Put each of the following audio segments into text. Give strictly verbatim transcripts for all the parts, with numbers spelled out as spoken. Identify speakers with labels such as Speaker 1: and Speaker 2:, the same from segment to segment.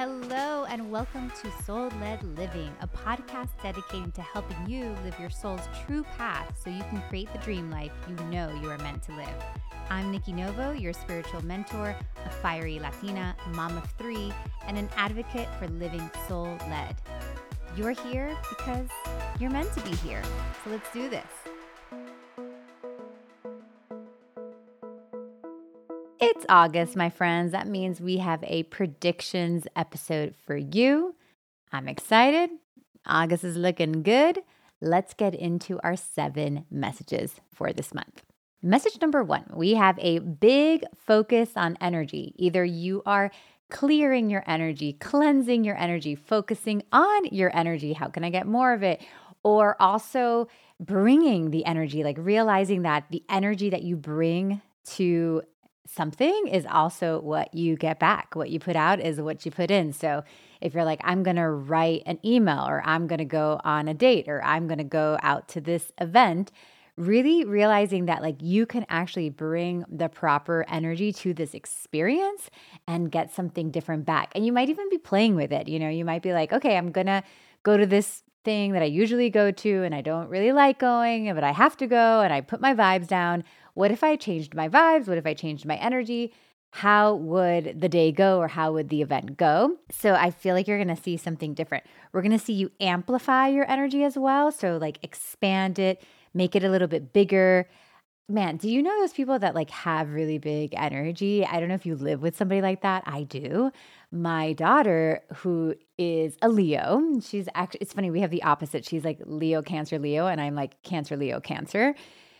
Speaker 1: Hello, and welcome to Soul Led Living, a podcast dedicated to helping you live your soul's true path so you can create the dream life you know you are meant to live. I'm Nikki Novo, your spiritual mentor, a fiery Latina, mom of three, and an advocate for living soul led. You're here because you're meant to be here. So let's do this. It's August, my friends. That means we have a predictions episode for you. I'm excited. August is looking good. Let's get into our seven messages for this month. Message number one, we have a big focus on energy. Either you are clearing your energy, cleansing your energy, focusing on your energy. How can I get more of it? Or also bringing the energy, like realizing that the energy that you bring to something is also what you get back. What you put out is what you put in. So if you're like, I'm going to write an email, or I'm going to go on a date, or I'm going to go out to this event, really realizing that like you can actually bring the proper energy to this experience and get something different back. And you might even be playing with it. You know, you might be like, okay, I'm going to go to this thing that I usually go to and I don't really like going, but I have to go, and I put my vibes down. What if I changed my vibes? What if I changed my energy? How would the day go, or how would the event go? So I feel like you're going to see something different. We're going to see you amplify your energy as well. So like expand it, make it a little bit bigger. Man, do you know those people that like have really big energy? I don't know if you live with somebody like that. I do. My daughter, who is a Leo, she's actually, it's funny, we have the opposite. She's like Leo, Cancer, Leo, and I'm like Cancer, Leo, Cancer.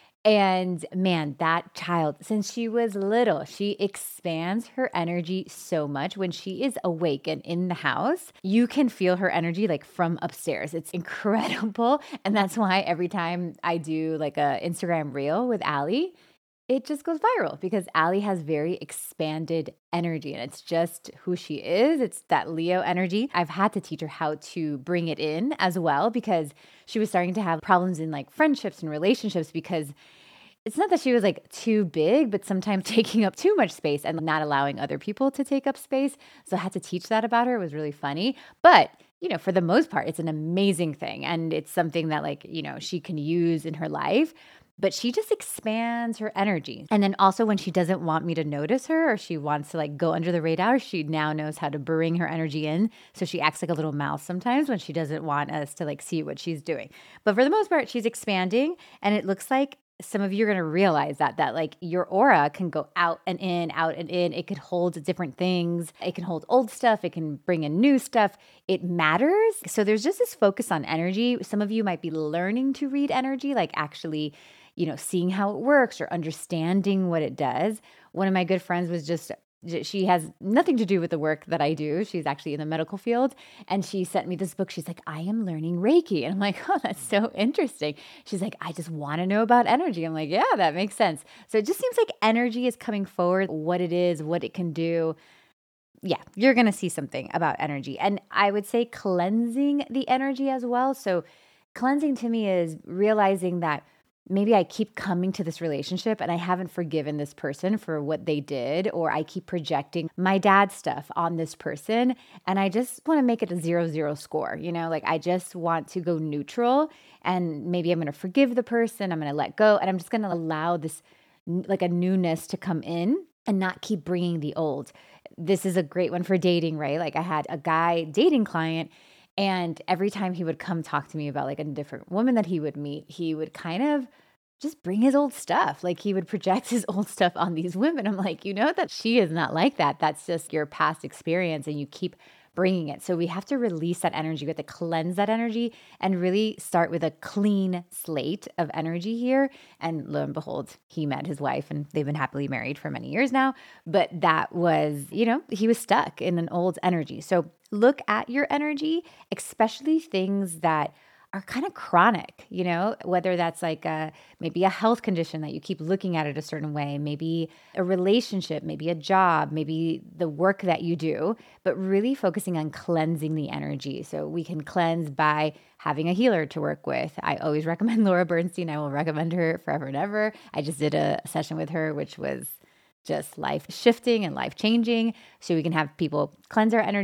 Speaker 1: And man, that child, since she was little, she expands her energy so much. When she is awake and in the house, you can feel her energy like from upstairs. It's incredible. And that's why every time I do like a Instagram reel with Allie, it just goes viral, because Allie has very expanded energy, and it's just who she is. It's that Leo energy. I've had to teach her how to bring it in as well, because she was starting to have problems in like friendships and relationships, because it's not that she was like too big, but sometimes taking up too much space and not allowing other people to take up space. So I had to teach that about her. It was really funny. But you know, for the most part, it's an amazing thing. And it's something that like, you know, she can use in her life. But she just expands her energy. And then also when she doesn't want me to notice her, or she wants to like go under the radar, she now knows how to bring her energy in. So she acts like a little mouse sometimes when she doesn't want us to like see what she's doing. But for the most part, she's expanding. And it looks like some of you are going to realize that, that like your aura can go out and in, out and in. It could hold different things. It can hold old stuff. It can bring in new stuff. It matters. So there's just this focus on energy. Some of you might be learning to read energy, like actually, you know, seeing how it works or understanding what it does. One of my good friends was just, she has nothing to do with the work that I do. She's actually in the medical field. And she sent me this book. She's like, I am learning Reiki. And I'm like, oh, that's so interesting. She's like, I just want to know about energy. I'm like, yeah, that makes sense. So it just seems like energy is coming forward, what it is, what it can do. Yeah, you're going to see something about energy. And I would say cleansing the energy as well. So cleansing to me is realizing that maybe I keep coming to this relationship and I haven't forgiven this person for what they did, or I keep projecting my dad's stuff on this person. And I just want to make it a zero, zero score. You know, like I just want to go neutral, and maybe I'm going to forgive the person. I'm going to let go, and I'm just going to allow this like a newness to come in and not keep bringing the old. This is a great one for dating, right? Like I had a guy dating client, and every time he would come talk to me about like a different woman that he would meet, he would kind of just bring his old stuff. Like he would project his old stuff on these women. I'm like, you know that she is not like that. That's just your past experience, and you keep bringing it. So we have to release that energy. We have to cleanse that energy and really start with a clean slate of energy here. And lo and behold, he met his wife, and they've been happily married for many years now. But that was, you know, he was stuck in an old energy. So look at your energy, especially things that are kind of chronic, you know, whether that's like a, maybe a health condition that you keep looking at it a certain way, maybe a relationship, maybe a job, maybe the work that you do, but really focusing on cleansing the energy. So we can cleanse by having a healer to work with. I always recommend Laura Bernstein. I will recommend her forever and ever. I just did a session with her, which was just life shifting and life changing. So we can have people cleanse our energy,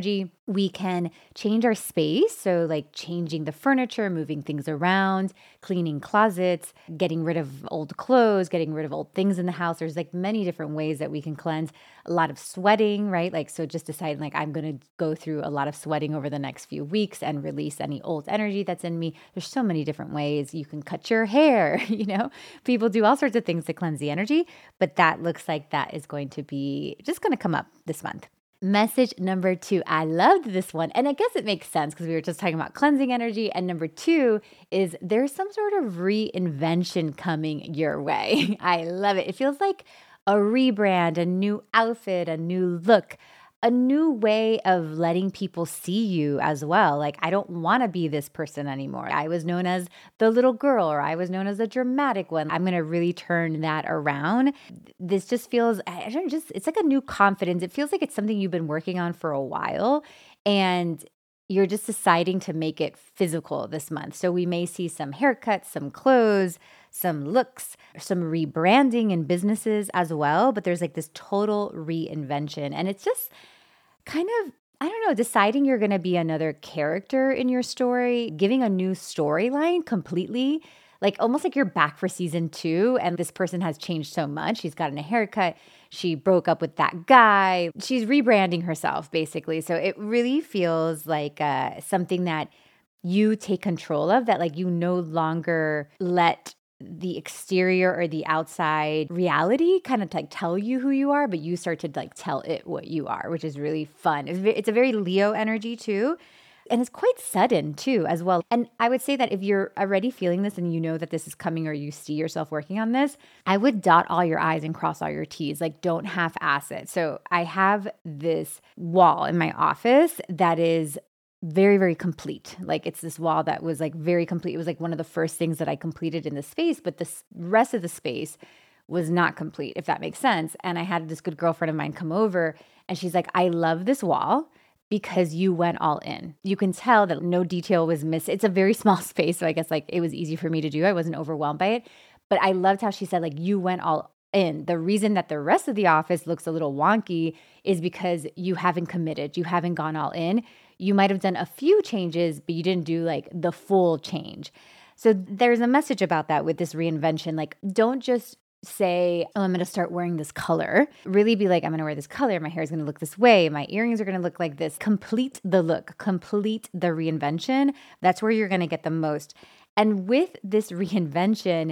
Speaker 1: We can change our space. So, like changing the furniture, moving things around, cleaning closets, getting rid of old clothes, getting rid of old things in the house. There's like many different ways that we can cleanse. A lot of sweating, right? Like, so just deciding, like, I'm going to go through a lot of sweating over the next few weeks and release any old energy that's in me. There's so many different ways. You can cut your hair, you know, people do all sorts of things to cleanse the energy, but that looks like that is going to be just going to come up this month. Message number two. I loved this one. And I guess it makes sense because we were just talking about cleansing energy. And number two is there's some sort of reinvention coming your way. I love it. It feels like a rebrand, a new outfit, a new look, a new way of letting people see you as well. Like, I don't want to be this person anymore. I was known as the little girl, or I was known as the dramatic one. I'm going to really turn that around. This just feels, I don't know, just, it's like a new confidence. It feels like it's something you've been working on for a while, and you're just deciding to make it physical this month. So we may see some haircuts, some clothes, some looks, some rebranding in businesses as well. But there's like this total reinvention. And it's just kind of, I don't know, deciding you're going to be another character in your story, giving a new storyline completely, like almost like you're back for season two. And this person has changed so much. She's gotten a haircut. She broke up with that guy. She's rebranding herself, basically. So it really feels like uh, something that you take control of, that like you no longer let the exterior or the outside reality kind of like tell you who you are, but you start to like tell it what you are, which is really fun. It's, ve- it's a very Leo energy too. And it's quite sudden too, as well. And I would say that if you're already feeling this and you know that this is coming, or you see yourself working on this, I would dot all your I's and cross all your T's. Like, don't half-ass it. So I have this wall in my office that is very, very complete. Like, it's this wall that was like very complete. It was like one of the first things that I completed in the space, but the s- rest of the space was not complete, if that makes sense. And I had this good girlfriend of mine come over, and she's like, I love this wall because you went all in. You can tell that no detail was missed. It's a very small space, so I guess like it was easy for me to do. I wasn't overwhelmed by it. But I loved how she said, like, you went all in. The reason that the rest of the office looks a little wonky is because you haven't committed. You haven't gone all in. You might have done a few changes, but you didn't do like the full change. So there's a message about that with this reinvention. Like, don't just say, oh, I'm going to start wearing this color. Really be like, I'm going to wear this color. My hair is going to look this way. My earrings are going to look like this. Complete the look, complete the reinvention. That's where you're going to get the most. And with this reinvention,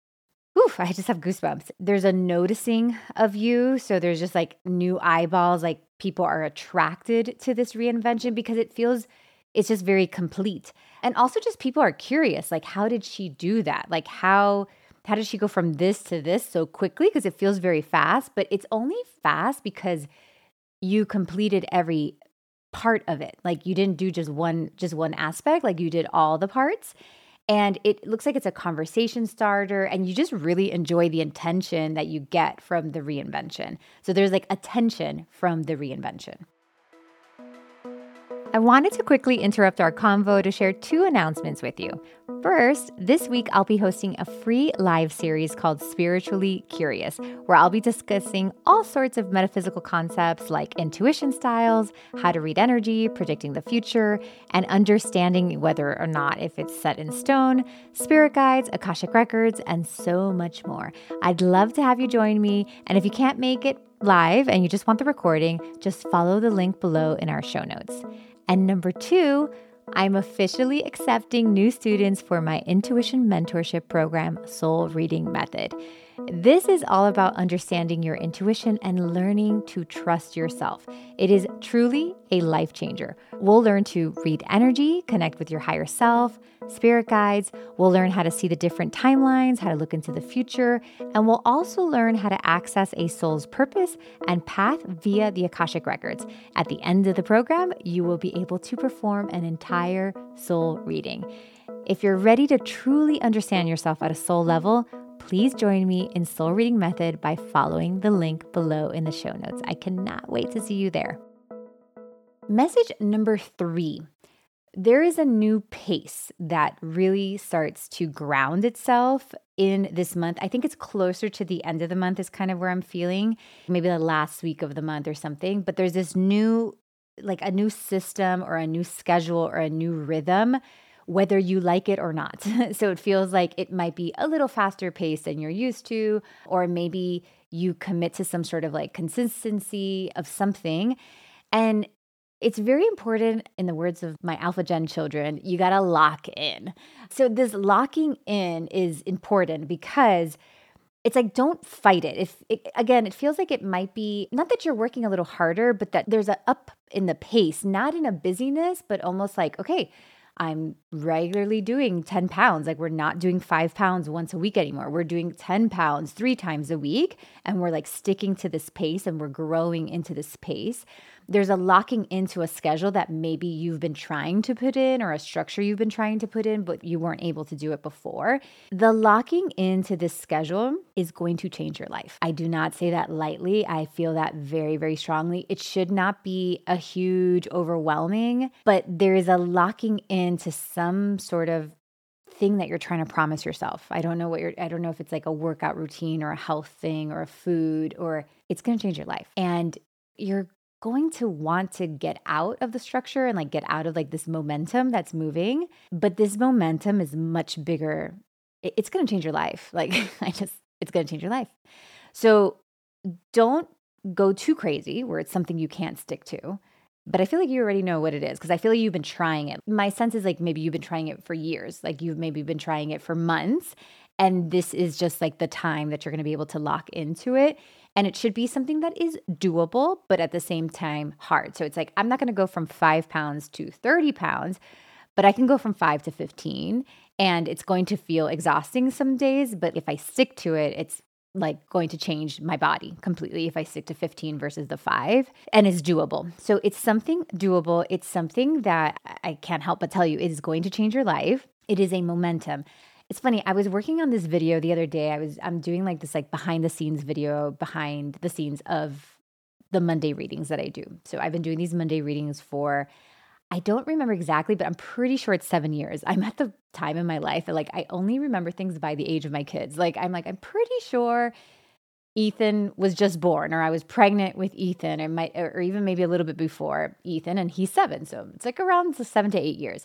Speaker 1: oof, I just have goosebumps. There's a noticing of you. So there's just like new eyeballs, like people are attracted to this reinvention because it feels, it's just very complete. And also just people are curious, like, how did she do that? Like, how how did she go from this to this so quickly? Because it feels very fast, but it's only fast because you completed every part of it. Like, you didn't do just one just one aspect, like you did all the parts. And it looks like it's a conversation starter, and you just really enjoy the attention that you get from the reinvention. So there's like attention from the reinvention. I wanted to quickly interrupt our convo to share two announcements with you. First, this week I'll be hosting a free live series called Spiritually Curious, where I'll be discussing all sorts of metaphysical concepts like intuition styles, how to read energy, predicting the future, and understanding whether or not if it's set in stone, spirit guides, Akashic records, and so much more. I'd love to have you join me, and if you can't make it live and you just want the recording, just follow the link below in our show notes. And number two, I'm officially accepting new students for my intuition mentorship program, Soul Reading Method. This is all about understanding your intuition and learning to trust yourself. It is truly a life changer. We'll learn to read energy, connect with your higher self, spirit guides. We'll learn how to see the different timelines, how to look into the future, and we'll also learn how to access a soul's purpose and path via the Akashic records. At the end of the program, you will be able to perform an entire soul reading. If you're ready to truly understand yourself at a soul level, please join me in Soul Reading Method by following the link below in the show notes. I cannot wait to see you there. Message number three. There is a new pace that really starts to ground itself in this month. I think it's closer to the end of the month is kind of where I'm feeling, maybe the last week of the month or something. But there's this new like a new system or a new schedule or a new rhythm, whether you like it or not. So it feels like it might be a little faster paced than you're used to, or maybe you commit to some sort of like consistency of something. And it's very important, in the words of my Alpha Gen children, you got to lock in. So this locking in is important because it's like, don't fight it. If it, again, it feels like it might be not that you're working a little harder, but that there's a up in the pace, not in a busyness, but almost like, okay, I'm regularly doing ten pounds. Like, we're not doing five pounds once a week anymore. We're doing ten pounds three times a week. And we're like sticking to this pace and we're growing into this pace. There's a locking into a schedule that maybe you've been trying to put in, or a structure you've been trying to put in, but you weren't able to do it before. The locking into this schedule is going to change your life. I do not say that lightly. I feel that very, very strongly. It should not be a huge, overwhelming, but there is a locking into some sort of thing that you're trying to promise yourself. I don't know what you're, I don't know if it's like a workout routine or a health thing or a food, or it's going to change your life. And you're going to want to get out of the structure and like get out of like this momentum that's moving. But this momentum is much bigger. It- It's going to change your life. Like, I just, it's going to change your life. So don't go too crazy where it's something you can't stick to. But I feel like you already know what it is, because I feel like you've been trying it. My sense is like maybe you've been trying it for years. Like, you've maybe been trying it for months. And this is just like the time that you're going to be able to lock into it. And it should be something that is doable, but at the same time hard. So it's like, I'm not going to go from five pounds to thirty pounds, but I can go from five to fifteen. And it's going to feel exhausting some days. But if I stick to it, it's like going to change my body completely if I stick to fifteen versus the five, and it's doable. So it's something doable. It's something that I can't help but tell you, it is going to change your life. It is a momentum. It's funny. I was working on this video the other day. I was, I'm doing like this like behind the scenes video behind the scenes of the Monday readings that I do. So I've been doing these Monday readings for, I don't remember exactly, but I'm pretty sure it's seven years. I'm at the time in my life that like I only remember things by the age of my kids. Like, I'm like, I'm pretty sure Ethan was just born, or I was pregnant with Ethan, or might, or even maybe a little bit before Ethan, and he's seven. So it's like around seven to eight years.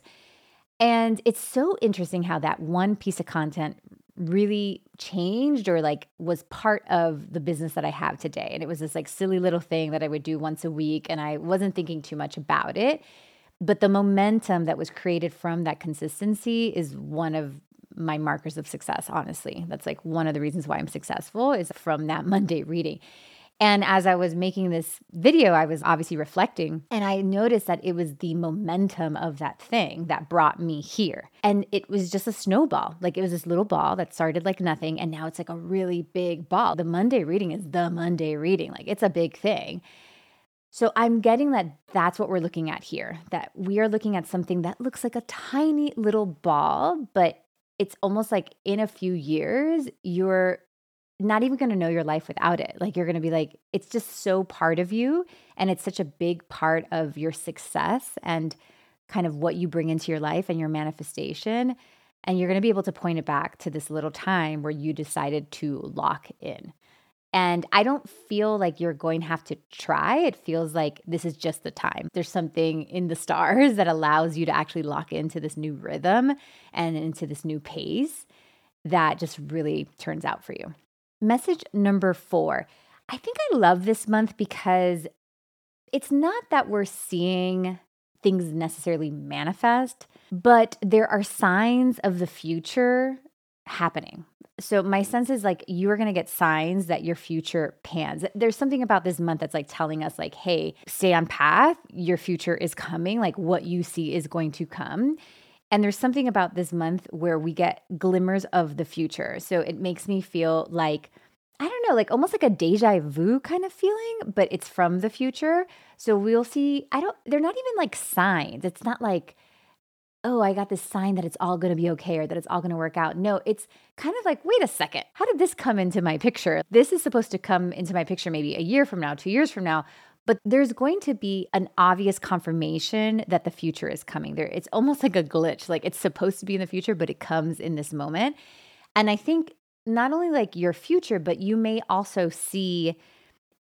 Speaker 1: And it's so interesting how that one piece of content really changed, or like was part of the business that I have today. And it was this like silly little thing that I would do once a week, and I wasn't thinking too much about it. But the momentum that was created from that consistency is one of my markers of success, honestly. That's like one of the reasons why I'm successful, is from that Monday reading. And as I was making this video, I was obviously reflecting, and I noticed that it was the momentum of that thing that brought me here. And it was just a snowball. Like, it was this little ball that started like nothing, and now it's like a really big ball. The Monday reading is the Monday reading. Like, it's a big thing. So I'm getting that that's what we're looking at here, that we are looking at something that looks like a tiny little ball, but it's almost like in a few years, you're not even going to know your life without it. Like, you're going to be like, it's just so part of you. And it's such a big part of your success and kind of what you bring into your life and your manifestation. And you're going to be able to point it back to this little time where you decided to lock in. And I don't feel like you're going to have to try. It feels like this is just the time. There's something in the stars that allows you to actually lock into this new rhythm and into this new pace that just really turns out for you. Message number four. I think I love this month because it's not that we're seeing things necessarily manifest, but there are signs of the future happening. So my sense is like you are going to get signs that your future pans. There's something about this month that's like telling us like, hey, stay on path. Your future is coming. Like, what you see is going to come. And there's something about this month where we get glimmers of the future. So it makes me feel like, I don't know, like almost like a deja vu kind of feeling, but it's from the future. So we'll see. I don't, they're not even like signs. It's not like, oh, I got this sign that it's all going to be okay, or that it's all going to work out. No, it's kind of like, wait a second, how did this come into my picture? This is supposed to come into my picture maybe a year from now, two years from now, but there's going to be an obvious confirmation that the future is coming there. It's almost like a glitch, like it's supposed to be in the future, but it comes in this moment. And I think not only like your future, but you may also see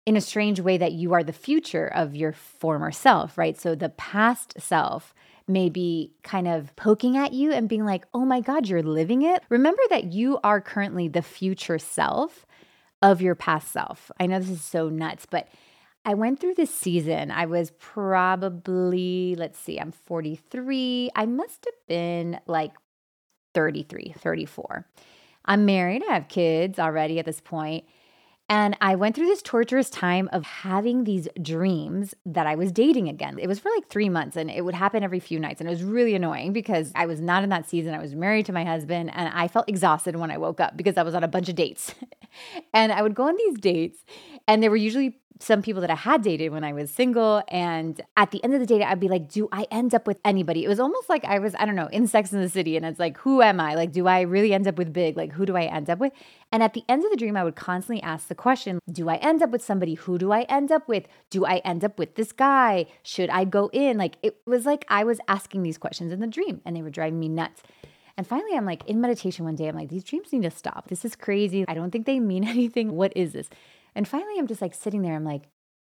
Speaker 1: in a strange way that you are the future of your former self, right? So the past self may be kind of poking at you and being like, oh my God, you're living it. Remember that you are currently the future self of your past self. I know this is so nuts, but I went through this season. I was probably, let's see, I'm forty-three. I must have been like thirty-three, thirty-four. I'm married. I have kids already at this point. And I went through this torturous time of having these dreams that I was dating again. It was for like three months and it would happen every few nights. And it was really annoying because I was not in that season. I was married to my husband and I felt exhausted when I woke up because I was on a bunch of dates. And I would go on these dates and there were usually some people that I had dated when I was single. And at the end of the date, I'd be like, do I end up with anybody? It was almost like I was, I don't know, in Sex and the City. And it's like, who am I? Like, do I really end up with Big? Like, who do I end up with? And at the end of the dream, I would constantly ask the question, do I end up with somebody? Who do I end up with? Do I end up with this guy? Should I go in? Like, it was like I was asking these questions in the dream and they were driving me nuts. And finally, I'm like in meditation one day, I'm like, these dreams need to stop. This is crazy. I don't think they mean anything. What is this? And finally, I'm just like sitting there. I'm like,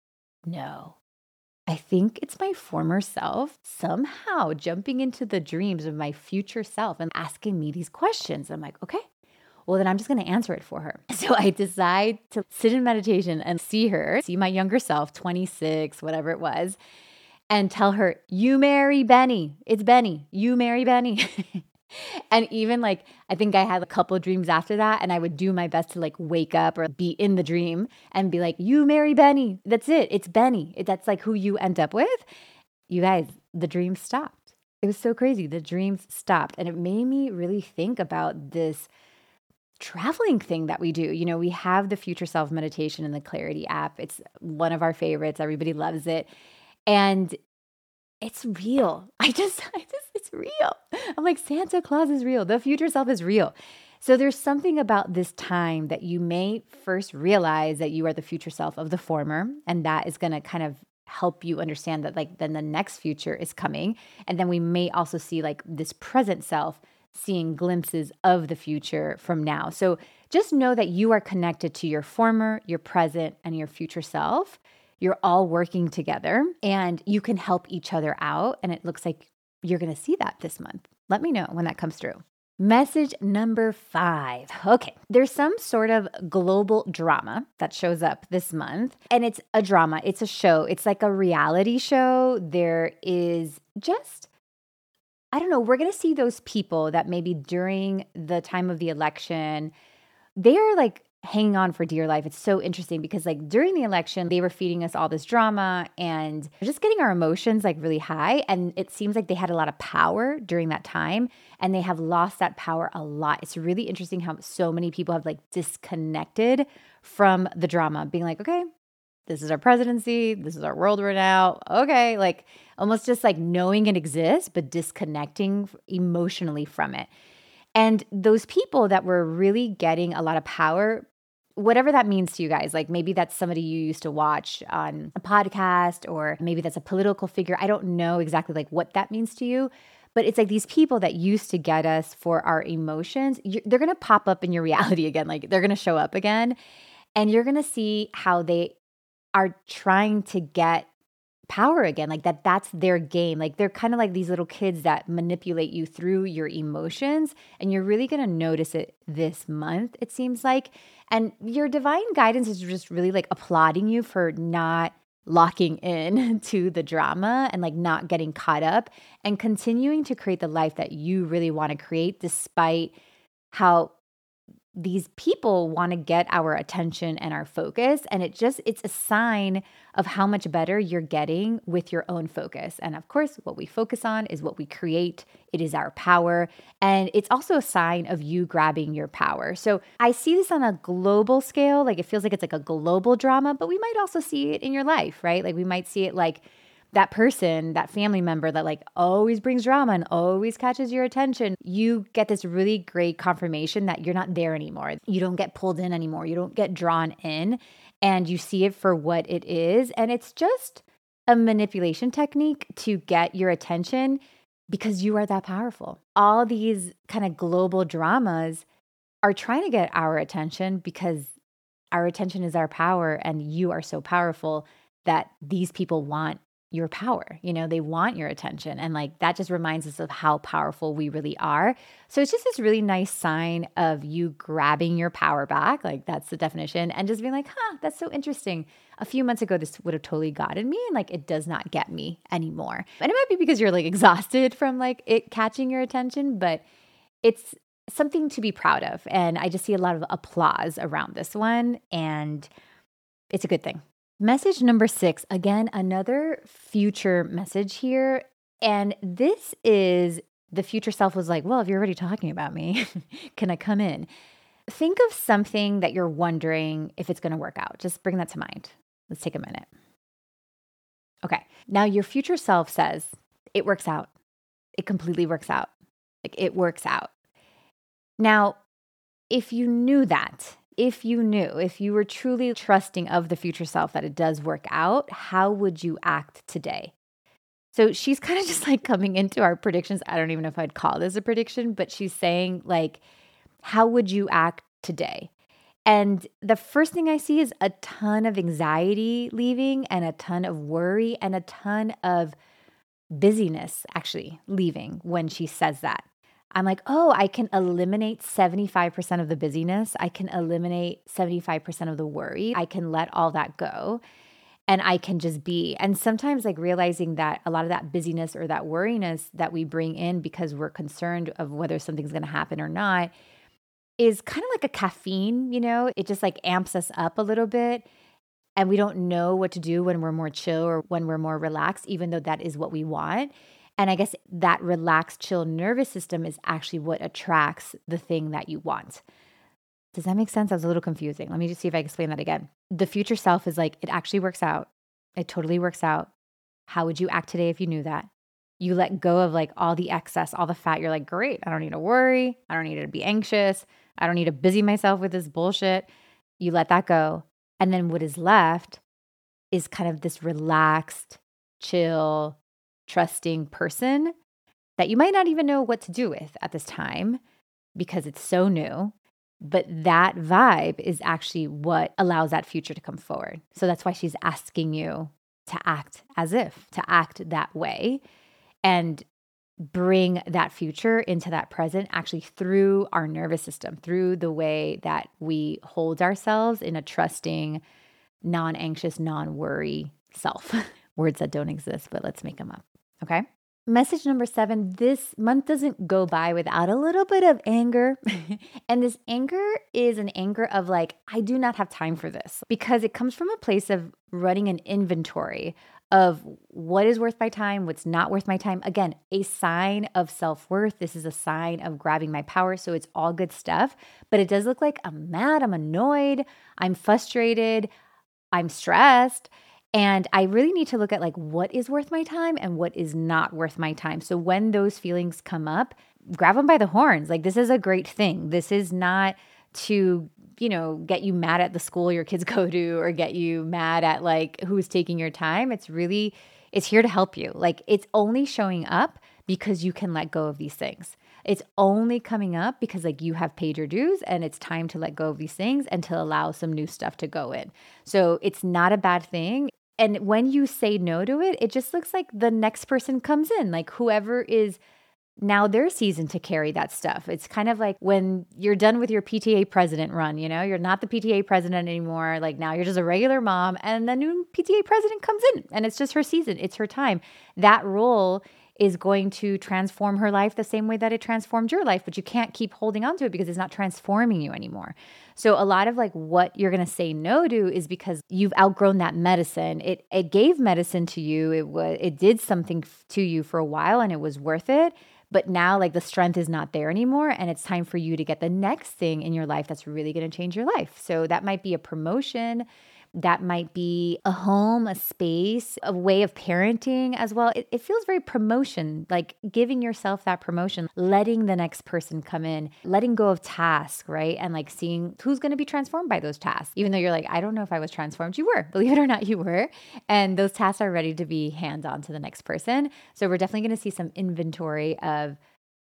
Speaker 1: no, I think it's my former self somehow jumping into the dreams of my future self and asking me these questions. I'm like, okay, well, then I'm just going to answer it for her. So I decide to sit in meditation and see her, see my younger self, twenty-six, whatever it was, and tell her, you marry Benny. It's Benny. You marry Benny. And even like, I think I had a couple of dreams after that and I would do my best to like wake up or be in the dream and be like, you marry Benny. That's it. It's Benny. It, that's like who you end up with. You guys, the dream stopped. It was so crazy. The dreams stopped. And it made me really think about this traveling thing that we do. You know, we have the Future Self meditation in the Clarity app. It's one of our favorites. Everybody loves it. And it's real. I just, I just, it's real. I'm like, Santa Claus is real. The future self is real. So there's something about this time that you may first realize that you are the future self of the former. And that is going to kind of help you understand that like then the next future is coming. And then we may also see like this present self seeing glimpses of the future from now. So just know that you are connected to your former, your present, and your future self. You're all working together and you can help each other out. And it looks like you're going to see that this month. Let me know when that comes through. Message number five. Okay, there's some sort of global drama that shows up this month. And it's a drama. It's a show. It's like a reality show. There is just, I don't know, we're going to see those people that maybe during the time of the election, they're like hanging on for dear life. It's so interesting because like during the election, they were feeding us all this drama and just getting our emotions like really high. And it seems like they had a lot of power during that time and they have lost that power a lot. It's really interesting how so many people have like disconnected from the drama, being like, okay, this is our presidency. This is our world right now. Okay. Like almost just like knowing it exists, but disconnecting emotionally from it. And those people that were really getting a lot of power, whatever that means to you guys, like maybe that's somebody you used to watch on a podcast, or maybe that's a political figure. I don't know exactly like what that means to you, but it's like these people that used to get us for our emotions, they're going to pop up in your reality again. Like they're going to show up again and you're going to see how they are trying to get power again, like that that's their game. Like they're kind of like these little kids that manipulate you through your emotions, and you're really going to notice it this month, it seems like. And your divine guidance is just really like applauding you for not locking in to the drama and like not getting caught up and continuing to create the life that you really want to create despite how these people want to get our attention and our focus. And it just, it's a sign of how much better you're getting with your own focus. And of course, what we focus on is what we create. It is our power. And it's also a sign of you grabbing your power. So I see this on a global scale. Like it feels like it's like a global drama, but we might also see it in your life, right? Like we might see it like that person, that family member that like always brings drama and always catches your attention. You get this really great confirmation that you're not there anymore. You don't get pulled in anymore. You don't get drawn in, and you see it for what it is. And it's just a manipulation technique to get your attention because you are that powerful. All these kind of global dramas are trying to get our attention because our attention is our power, and you are so powerful that these people want your power. You know, they want your attention. And like that just reminds us of how powerful we really are. So it's just this really nice sign of you grabbing your power back. Like that's the definition. And just being like, huh, that's so interesting. A few months ago, this would have totally gotten me. And like it does not get me anymore. And it might be because you're like exhausted from like it catching your attention, but it's something to be proud of. And I just see a lot of applause around this one. And it's a good thing. Message number six, again, another future message here. And this is the future self was like, well, if you're already talking about me, can I come in? Think of something that you're wondering if it's going to work out. Just bring that to mind. Let's take a minute. Okay. Now your future self says it works out. It completely works out. Like it works out. Now, if you knew that, If you knew, if you were truly trusting of the future self that it does work out, how would you act today? So she's kind of just like coming into our predictions. I don't even know if I'd call this a prediction, but she's saying like, how would you act today? And the first thing I see is a ton of anxiety leaving and a ton of worry and a ton of busyness actually leaving when she says that. I'm like, oh, I can eliminate seventy-five percent of the busyness. I can eliminate seventy-five percent of the worry. I can let all that go and I can just be. And sometimes like realizing that a lot of that busyness or that worriness that we bring in because we're concerned of whether something's going to happen or not is kind of like a caffeine, you know, it just like amps us up a little bit. And we don't know what to do when we're more chill or when we're more relaxed, even though that is what we want. And I guess that relaxed, chill nervous system is actually what attracts the thing that you want. Does that make sense? That was a little confusing. Let me just see if I can explain that again. The future self is like, it actually works out. It totally works out. How would you act today if you knew that? You let go of like all the excess, all the fat. You're like, great. I don't need to worry. I don't need to be anxious. I don't need to busy myself with this bullshit. You let that go. And then what is left is kind of this relaxed, chill, trusting person that you might not even know what to do with at this time because it's so new. But that vibe is actually what allows that future to come forward. So that's why she's asking you to act as if, to act that way and bring that future into that present actually through our nervous system, through the way that we hold ourselves in a trusting, non-anxious, non-worry self. Words that don't exist, but let's make them up. Okay. Message number seven, this month doesn't go by without a little bit of anger. And this anger is an anger of like, I do not have time for this because it comes from a place of running an inventory of what is worth my time, what's not worth my time. Again, a sign of self-worth. This is a sign of grabbing my power. So it's all good stuff, but it does look like I'm mad, I'm annoyed, I'm frustrated, I'm stressed. And I really need to look at like what is worth my time and what is not worth my time. So when those feelings come up, grab them by the horns. Like this is a great thing. This is not to, you know, get you mad at the school your kids go to or get you mad at like who's taking your time. It's really, it's here to help you. Like it's only showing up because you can let go of these things. It's only coming up because like you have paid your dues and it's time to let go of these things and to allow some new stuff to go in. So it's not a bad thing. And when you say no to it, it just looks like the next person comes in, like whoever is now their season to carry that stuff. It's kind of like when you're done with your P T A president run, you know, you're not the P T A president anymore. Like now you're just a regular mom and the new P T A president comes in and it's just her season. It's her time. That role is going to transform her life the same way that it transformed your life, but you can't keep holding on to it because it's not transforming you anymore. So a lot of like what you're going to say no to is because you've outgrown that medicine. It it gave medicine to you. It was it did something f- to you for a while and it was worth it. But now like the strength is not there anymore and it's time for you to get the next thing in your life that's really going to change your life. So that might be a promotion. That might be a home, a space, a way of parenting as well. It, it feels very promotion, like giving yourself that promotion, letting the next person come in, letting go of tasks, right? And like seeing who's going to be transformed by those tasks. Even though you're like, I don't know if I was transformed. You were, believe it or not, you were. And those tasks are ready to be handed on to the next person. So we're definitely going to see some inventory of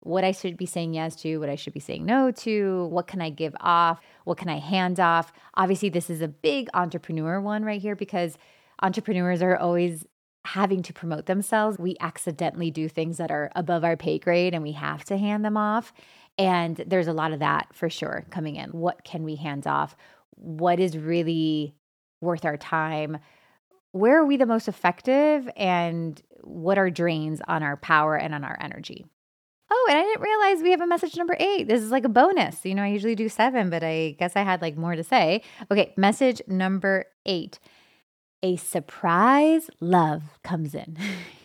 Speaker 1: what I should be saying yes to, what I should be saying no to, what can I give off, what can I hand off. Obviously, this is a big entrepreneur one right here because entrepreneurs are always having to promote themselves. We accidentally do things that are above our pay grade and we have to hand them off. And there's a lot of that for sure coming in. What can we hand off? What is really worth our time? Where are we the most effective? And what are drains on our power and on our energy? Oh, and I didn't realize we have a message number eight. This is like a bonus. You know, I usually do seven, but I guess I had like more to say. Okay, message number eight. A surprise love comes in.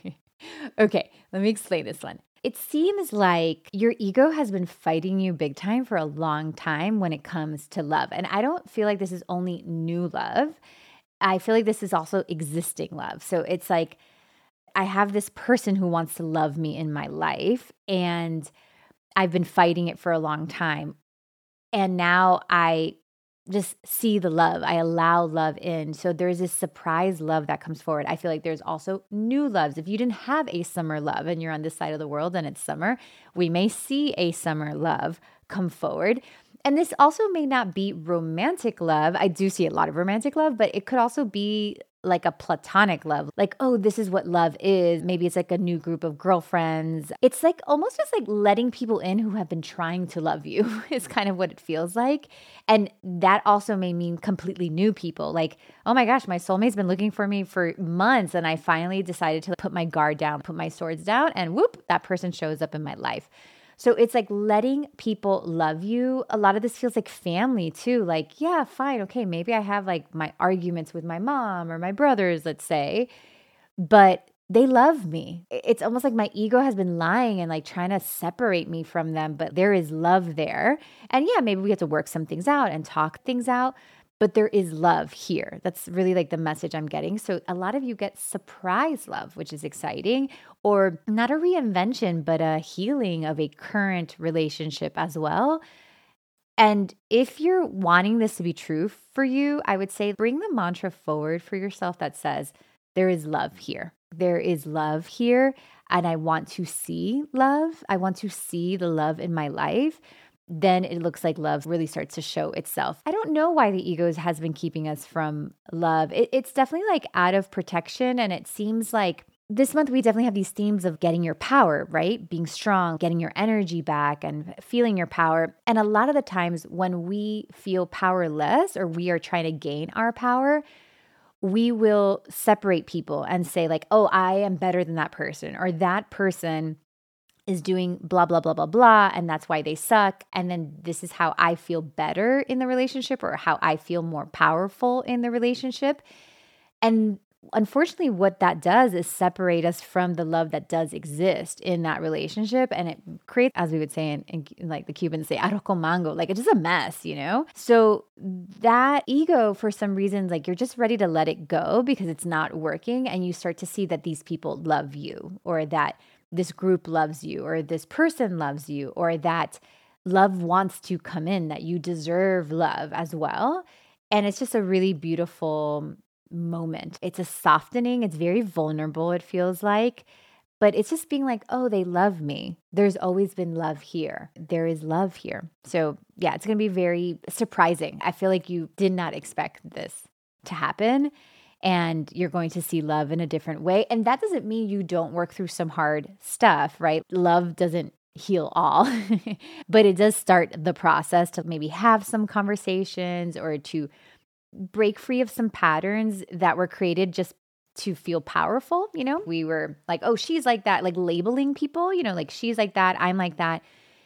Speaker 1: Okay, let me explain this one. It seems like your ego has been fighting you big time for a long time when it comes to love. And I don't feel like this is only new love. I feel like this is also existing love. So it's like, I have this person who wants to love me in my life, and I've been fighting it for a long time. And now I just see the love. I allow love in. So there's this surprise love that comes forward. I feel like there's also new loves. If you didn't have a summer love and you're on this side of the world and it's summer, we may see a summer love come forward. And this also may not be romantic love. I do see a lot of romantic love, but it could also be like a platonic love. Like, oh, this is what love is. Maybe it's like a new group of girlfriends. It's like almost just like letting people in who have been trying to love you is kind of what it feels like. And that also may mean completely new people. Like, oh my gosh, my soulmate's been looking for me for months and I finally decided to put my guard down, put my swords down, and whoop, that person shows up in my life. So it's like letting people love you. A lot of this feels like family too. Like, yeah, fine. Okay, maybe I have like my arguments with my mom or my brothers, let's say, but they love me. It's almost like my ego has been lying and like trying to separate me from them, but there is love there. And yeah, maybe we have to work some things out and talk things out, but there is love here. That's really like the message I'm getting. So a lot of you get surprise love, which is exciting, or not a reinvention, but a healing of a current relationship as well. And if you're wanting this to be true for you, I would say bring the mantra forward for yourself that says, there is love here. There is love here. And I want to see love. I want to see the love in my life. Then it looks like love really starts to show itself. I don't know why the ego has been keeping us from love. It, it's definitely like out of protection. And it seems like this month we definitely have these themes of getting your power, right? Being strong, getting your energy back and feeling your power. And a lot of the times when we feel powerless or we are trying to gain our power, we will separate people and say like, oh, I am better than that person, or that person is doing blah, blah, blah, blah, blah, and that's why they suck. And then this is how I feel better in the relationship, or how I feel more powerful in the relationship. And unfortunately, what that does is separate us from the love that does exist in that relationship. And it creates, as we would say in, in like the Cubans say, arroz con mango, like it's just a mess, you know? So that ego, for some reason, like you're just ready to let it go because it's not working. And you start to see that these people love you, or that this group loves you, or this person loves you, or that love wants to come in, that you deserve love as well. And it's just a really beautiful moment. It's a softening. It's very vulnerable, it feels like, but it's just being like, oh, they love me. There's always been love here. There is love here. So yeah, it's going to be very surprising. I feel like you did not expect this to happen. And you're going to see love in a different way. And that doesn't mean you don't work through some hard stuff, right? Love doesn't heal all, but it does start the process to maybe have some conversations or to break free of some patterns that were created just to feel powerful. You know, we were like, oh, she's like that, like labeling people, you know, like she's like that, I'm like that.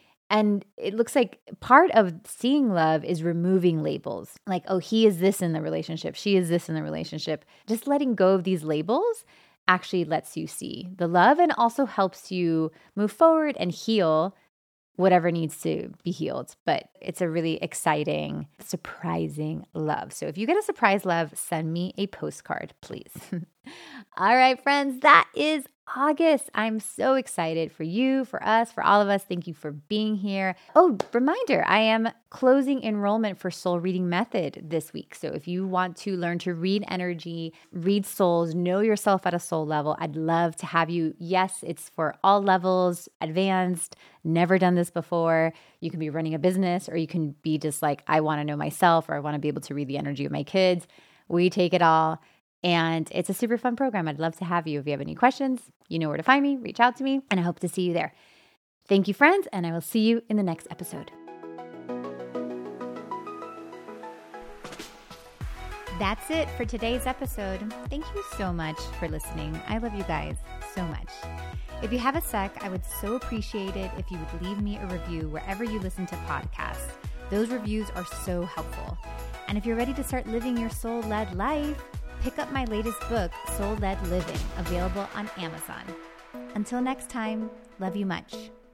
Speaker 1: And it looks like part of seeing love is removing labels. Like, oh, he is this in the relationship. She is this in the relationship. Just letting go of these labels actually lets you see the love and also helps you move forward and heal whatever needs to be healed. But it's a really exciting, surprising love. So if you get a surprise love, send me a postcard, please. All right, friends, that is August. I'm so excited for you, for us, for all of us. Thank you for being here. Oh, reminder, I am closing enrollment for Soul Reading Method this week. So if you want to learn to read energy, read souls, know yourself at a soul level, I'd love to have you. Yes, it's for all levels, advanced, never done this before. You can be running a business, or you can be just like, I want to know myself, or I want to be able to read the energy of my kids. We take it all. And it's a super fun program. I'd love to have you. If you have any questions, you know where to find me. Reach out to me, and I hope to see you there. Thank you, friends, and I will see you in the next episode. That's it for today's episode. Thank you so much for listening. I love you guys so much. If you have a sec, I would so appreciate it if you would leave me a review wherever you listen to podcasts. Those reviews are so helpful. And if you're ready to start living your soul-led life, pick up my latest book, Soul Led Living, available on Amazon. Until next time, love you much.